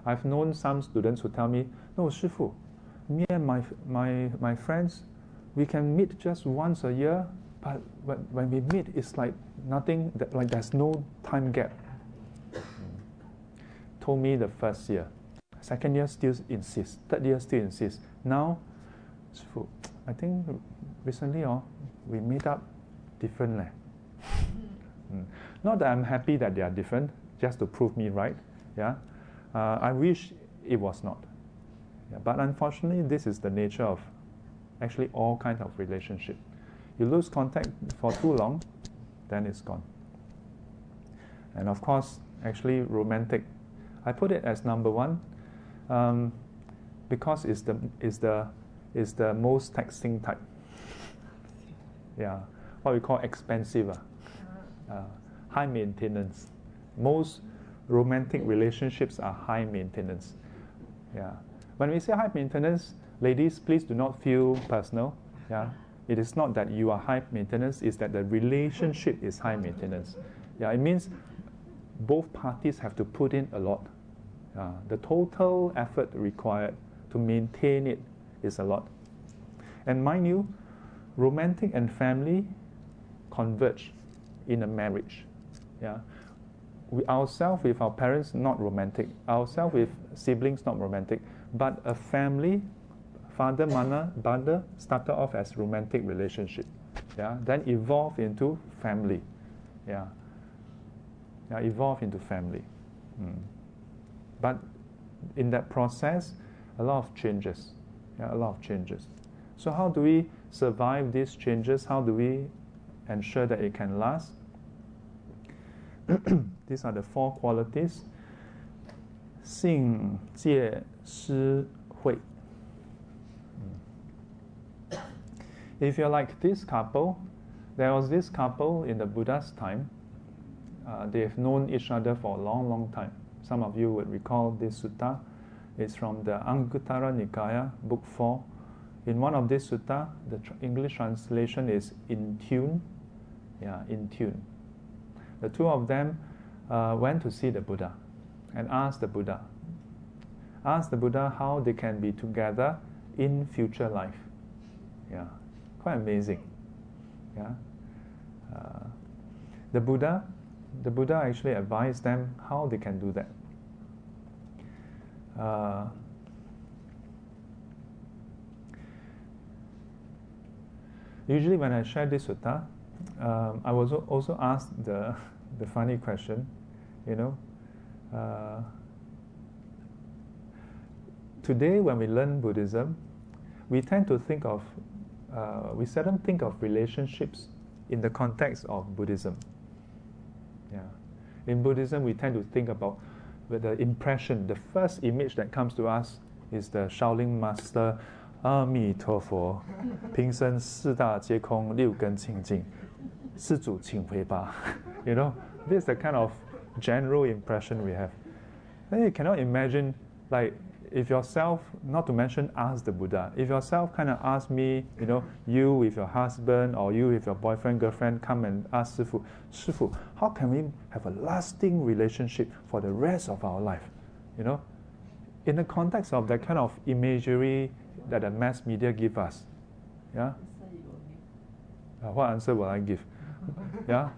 I've known some students who tell me, no, Shifu, me and my friends, we can meet just once a year, but when we meet, it's like nothing, like there's no time gap. Told me the first year. Second year still insist. Third year still insist. Now, I think recently we made up differently. Not that I'm happy that they are different, just to prove me right. Yeah, I wish it was not. Yeah, but unfortunately, this is the nature of actually all kinds of relationship. You lose contact for too long, then it's gone. And of course, actually romantic. I put it as number one because it's the most taxing type. Yeah, what we call expensive, high maintenance. Most romantic relationships are high maintenance. Yeah, when we say high maintenance, ladies, please do not feel personal. Yeah, it is not that you are high maintenance; it's that the relationship is high maintenance. Yeah, it means both parties have to put in a lot. The total effort required to maintain it is a lot. And mind you, romantic and family converge in a marriage. Yeah, ourselves with our parents not romantic, ourselves with siblings not romantic, but a family, father, mother, started off as romantic relationship. Yeah, then evolved into family. Yeah, evolved into family. But in that process, a lot of changes. Yeah, a lot of changes. So how do we survive these changes? How do we ensure that it can last? These are the 4 qualities. 信戒施惠. If you're like this couple, there was this couple in the Buddha's time. They've known each other for a long, long time. Some of you would recall this sutta. It's from the Anguttara Nikaya, book 4. In one of these sutta, the English translation is in tune. Yeah, in tune. The two of them went to see the Buddha and asked the Buddha how they can be together in future life. Yeah, quite amazing. Yeah, the Buddha actually advised them how they can do that. Usually when I share this sutta, I was also asked the funny question, today when we learn Buddhism, we tend to think of, we seldom think of relationships in the context of Buddhism. Yeah, in Buddhism we tend to think about the impression, the first image that comes to us is the Shaolin master, 阿弥陀佛，平生四大皆空，六根清净，施主请回吧。This is the kind of general impression we have. Then you cannot imagine, like, if yourself, not to mention ask the Buddha, if yourself kind of ask me, you with your husband or you with your boyfriend, girlfriend, come and ask Shifu, how can we have a lasting relationship for the rest of our life? In the context of that kind of imagery that the mass media give us. Yeah? What answer will I give? Yeah?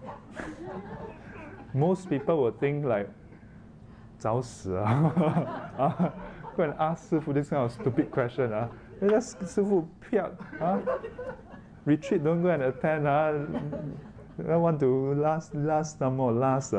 Most people will think like, 找死啊. Go and ask Sifu this kind of stupid question. Just Sifu piak. Retreat, don't go and attend. I want to last some more.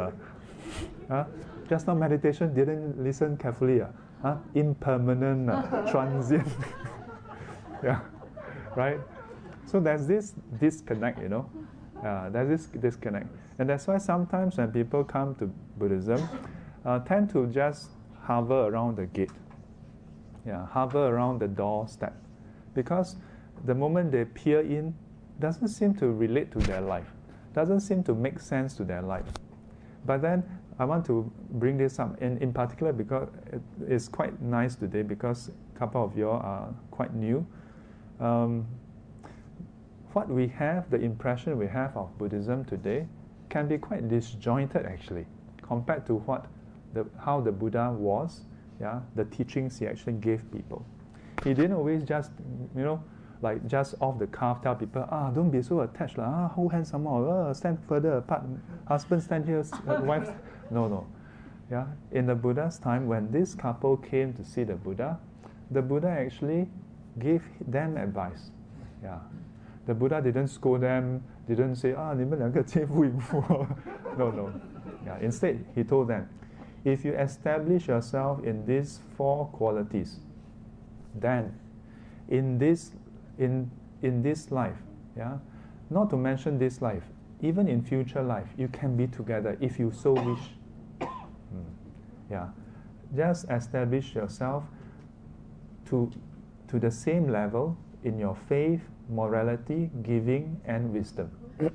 Just now meditation, didn't listen carefully. Impermanent, transient. Yeah, right? So there's this disconnect, there's this disconnect. And that's why sometimes when people come to Buddhism, tend to just hover around the gate. Yeah, hover around the doorstep. Because the moment they peer in, doesn't seem to relate to their life. Doesn't seem to make sense to their life. But then I want to bring this up in particular because it's quite nice today because a couple of you are quite new. What we have, the impression we have of Buddhism today can be quite disjointed actually compared to how the Buddha was yeah, the teachings he actually gave people. He didn't always just, like just off the cuff tell people, don't be so attached, hold hands some more, stand further apart, husband stand here, wife. No. Yeah, in the Buddha's time, when this couple came to see the Buddha actually gave them advice. Yeah, the Buddha didn't scold them, didn't say, 你们两个奸夫淫妇. No. Yeah, instead, he told them, if you establish yourself in these 4 qualities, then in this life, yeah, not to mention this life, even in future life, you can be together if you so wish. Yeah, just establish yourself to the same level in your faith, morality, giving, and wisdom.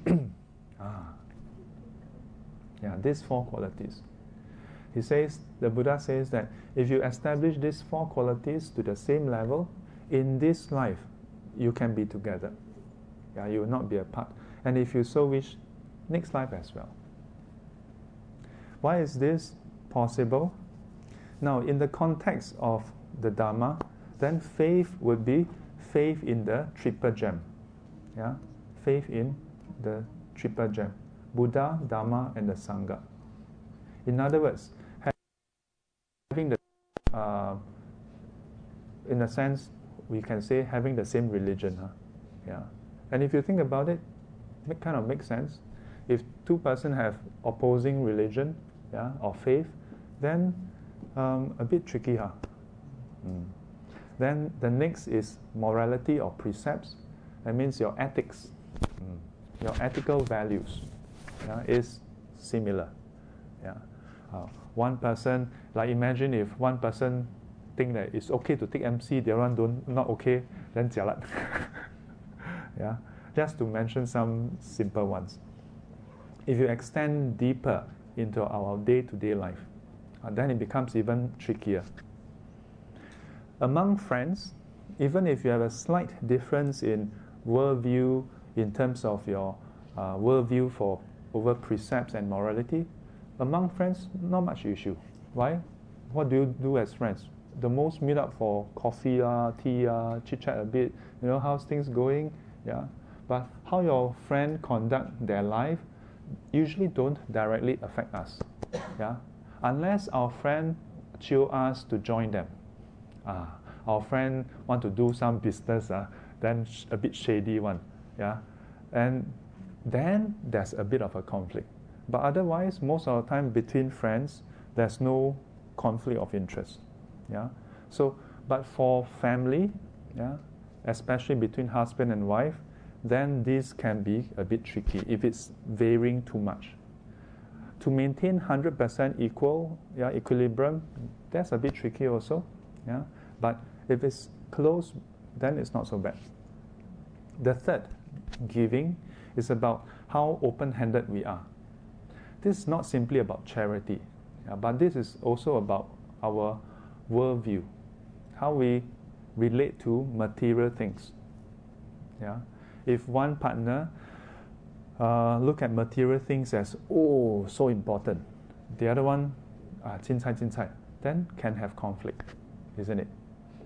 Yeah, these 4 qualities. The Buddha says that if you establish these 4 qualities to the same level, in this life, you can be together. Yeah, you will not be apart. And if you so wish, next life as well. Why is this possible? Now, in the context of the Dharma, then faith would be faith in the triple gem. Yeah, faith in the triple gem: Buddha, Dharma, and the Sangha. In other words, having the, in a sense, we can say having the same religion. Yeah, and if you think about it, it kind of makes sense. If 2 persons have opposing religion, yeah, or faith, then a bit tricky, Then the next is morality or precepts. That means your ethics, your ethical values, is similar. Yeah, one person, like imagine if one person think that it's okay to take MC, the other one not okay, then jialat. Yeah, just to mention some simple ones. If you extend deeper into our day-to-day life, then it becomes even trickier. Among friends, even if you have a slight difference in worldview in terms of your worldview over precepts and morality, among friends, not much issue. Why? What do you do as friends? The most meet up for coffee, tea, chit-chat a bit, how's things going, yeah. But how your friend conduct their life usually don't directly affect us, yeah. Unless our friend chill us to join them. Our friend want to do some business, then a bit shady one, yeah. And then there's a bit of a conflict. But otherwise, most of the time between friends, there's no conflict of interest, yeah. So, but for family, yeah, especially between husband and wife, then this can be a bit tricky if it's varying too much. To maintain 100% equilibrium, that's a bit tricky also, yeah. But if it's close, then it's not so bad. The third, giving, is about how open-handed we are. This is not simply about charity, but this is also about our worldview, how we relate to material things. Yeah, if one partner look at material things as so important, the other one chin cai, then can have conflict, isn't it?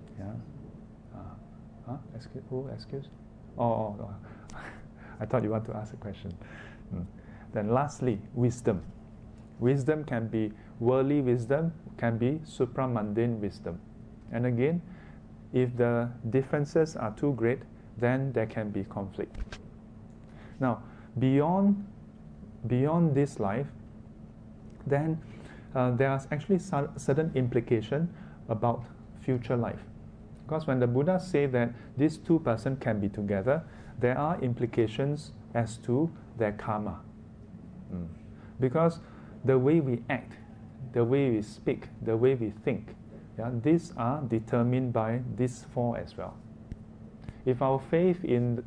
Yeah. Excuse? Oh. I thought you want to ask a question. Then lastly, wisdom. Wisdom can be worldly wisdom, can be supramundane wisdom. And again, if the differences are too great, then there can be conflict. Now, beyond this life, then there are actually certain implication about future life. Because when the Buddha say that these 2 persons can be together, there are implications as to their karma. Because the way we act, the way we speak, the way we think, these are determined by these 4 as well. If our faith in,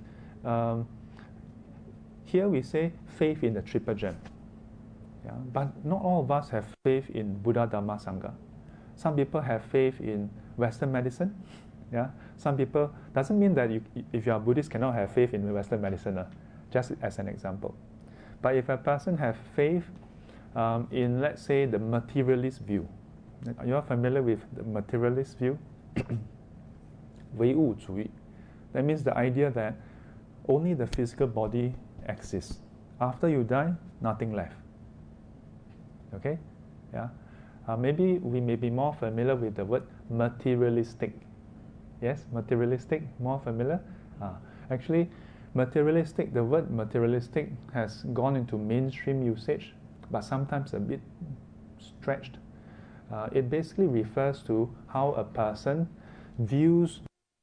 here we say faith in the triple gem, but not all of us have faith in Buddha, Dhamma, Sangha. Some people have faith in Western medicine. Yeah, some people, doesn't mean that if you are Buddhist cannot have faith in Western medicine, just as an example. But if a person has faith in, let's say, the materialist view, You are familiar with the materialist view? 唯物主义. That means the idea that only the physical body exists. After you die, nothing left. Okay? Yeah. Maybe we may be more familiar with the word materialistic. Yes, materialistic, more familiar? Actually, materialistic, the word materialistic has gone into mainstream usage, but sometimes a bit stretched. It basically refers to how a person views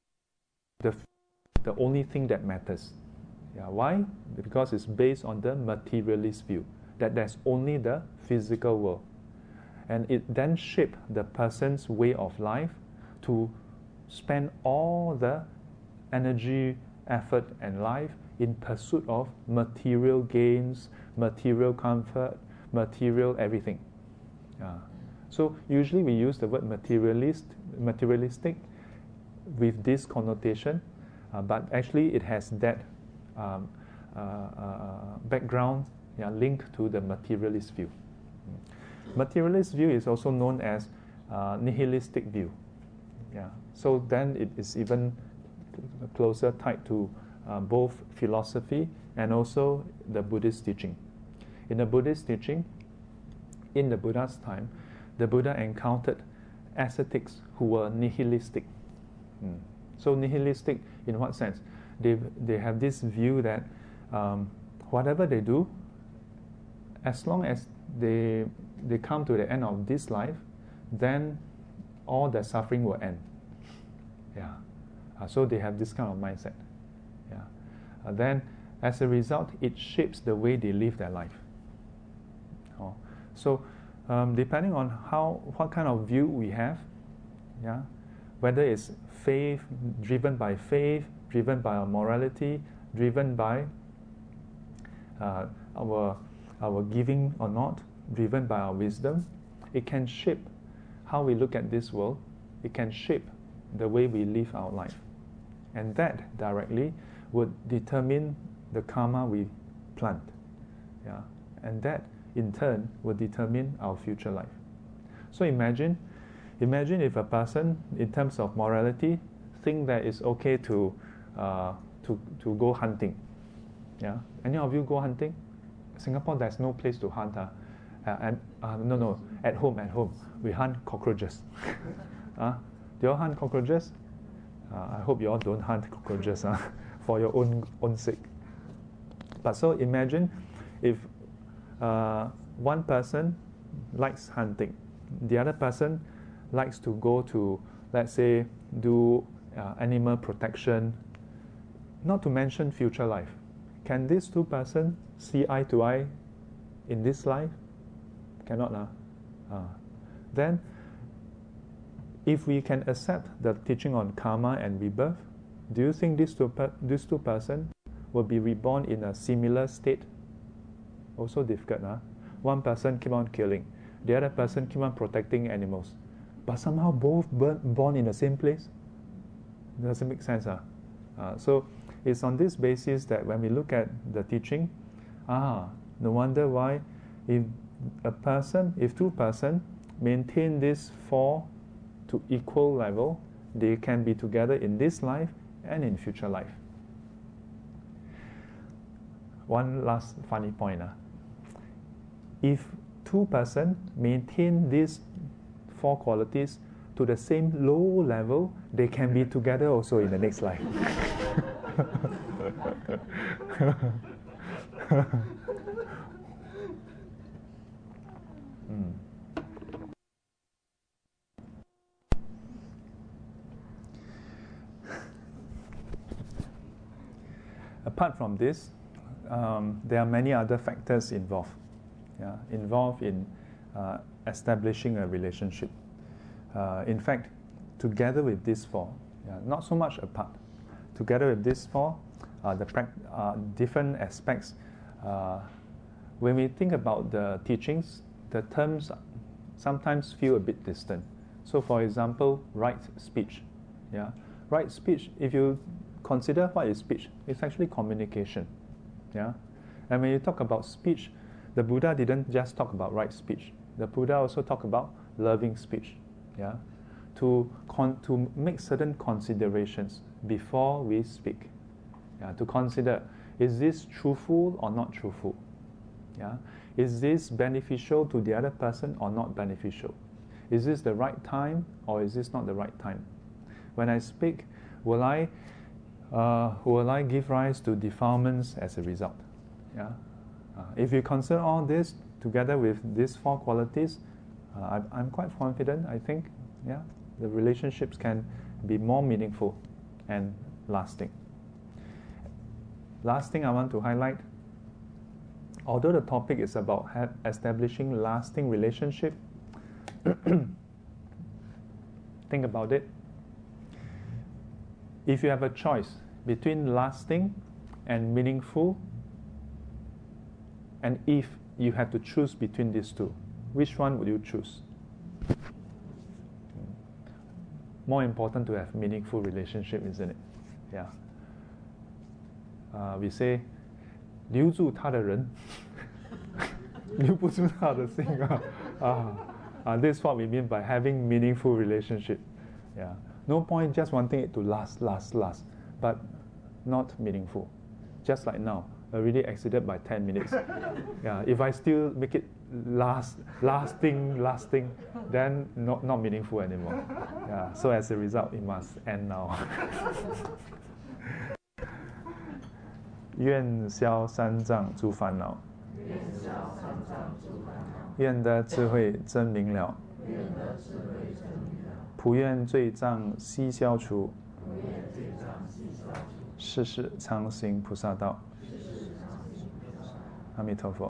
the only thing that matters. Yeah, why? Because it's based on the materialist view, that there's only the physical world. And it then shaped the person's way of life to spend all the energy, effort, and life in pursuit of material gains, material comfort, material everything. So usually we use the word materialistic with this connotation, but actually it has that background linked to the materialist view. Materialist view is also known as nihilistic view. So then it is even closer tied to both philosophy and also the Buddhist teaching. In the Buddhist teaching, in the Buddha's time, the Buddha encountered ascetics who were nihilistic. So nihilistic in what sense? They have this view that whatever they do, as long as they come to the end of this life, then all the suffering will end. So they have this kind of mindset. Then as a result, it shapes the way they live their life. So depending on what kind of view we have, whether it's faith, driven by our morality, driven by our giving or not, driven by our wisdom, it can shape how we look at this world. It can shape the way we live our life. And that directly would determine the karma we plant. And that in turn will determine our future life. So imagine if a person, in terms of morality, think that it's okay to go hunting. Any of you go hunting? Singapore, there's no place to hunt. No, at home we hunt cockroaches. Do you all hunt cockroaches? I hope you all don't hunt cockroaches for your own sake. But so imagine if one person likes hunting, the other person likes to go to, let's say, do animal protection, not to mention future life. Can these two persons see eye to eye in this life? Cannot. Then, if we can accept the teaching on karma and rebirth, do you think these two persons will be reborn in a similar state? Also difficult. One person keep on killing, the other person keep on protecting animals, but somehow both born in the same place? Doesn't make sense. So it's on this basis that when we look at the teaching, no wonder why if two persons maintain this 4 to equal level, they can be together in this life and in future life. One last funny point. If two persons maintain these 4 qualities to the same low level, they can be together also in the next life. Apart from this, there are many other factors involved in establishing a relationship. In fact, together with these 4, not so much apart, together with these 4, the different aspects. When we think about the teachings, the terms sometimes feel a bit distant. So, for example, right speech. Right speech, if you consider what is speech, it's actually communication. And when you talk about speech, the Buddha didn't just talk about right speech. The Buddha also talked about loving speech. Yeah, to make certain considerations before we speak. Yeah, to consider, is this truthful or not truthful? Yeah, is this beneficial to the other person or not beneficial? Is this the right time or is this not the right time? When I speak, will I give rise to defilements as a result? Yeah. If you consider all this together with these 4 qualities, I'm quite confident. I think, yeah, the relationships can be more meaningful and lasting. Last thing I want to highlight, although the topic is about establishing lasting relationship, think about it. If you have a choice between lasting and meaningful, and if you had to choose between these two, which one would you choose? More important to have meaningful relationship, isn't it? Yeah. We say, 留住他的人，留不住他的心啊。This is what we mean by having meaningful relationship. Yeah. No point just wanting it to last, but not meaningful. Just like now, already exceeded by 10 minutes. Yeah. If I still make it lasting, then not meaningful anymore. Yeah. So as a result, it must end now. 愿消三障诸烦恼，愿得智慧真明了，普愿罪障悉消除，世世常行菩萨道。阿弥陀佛。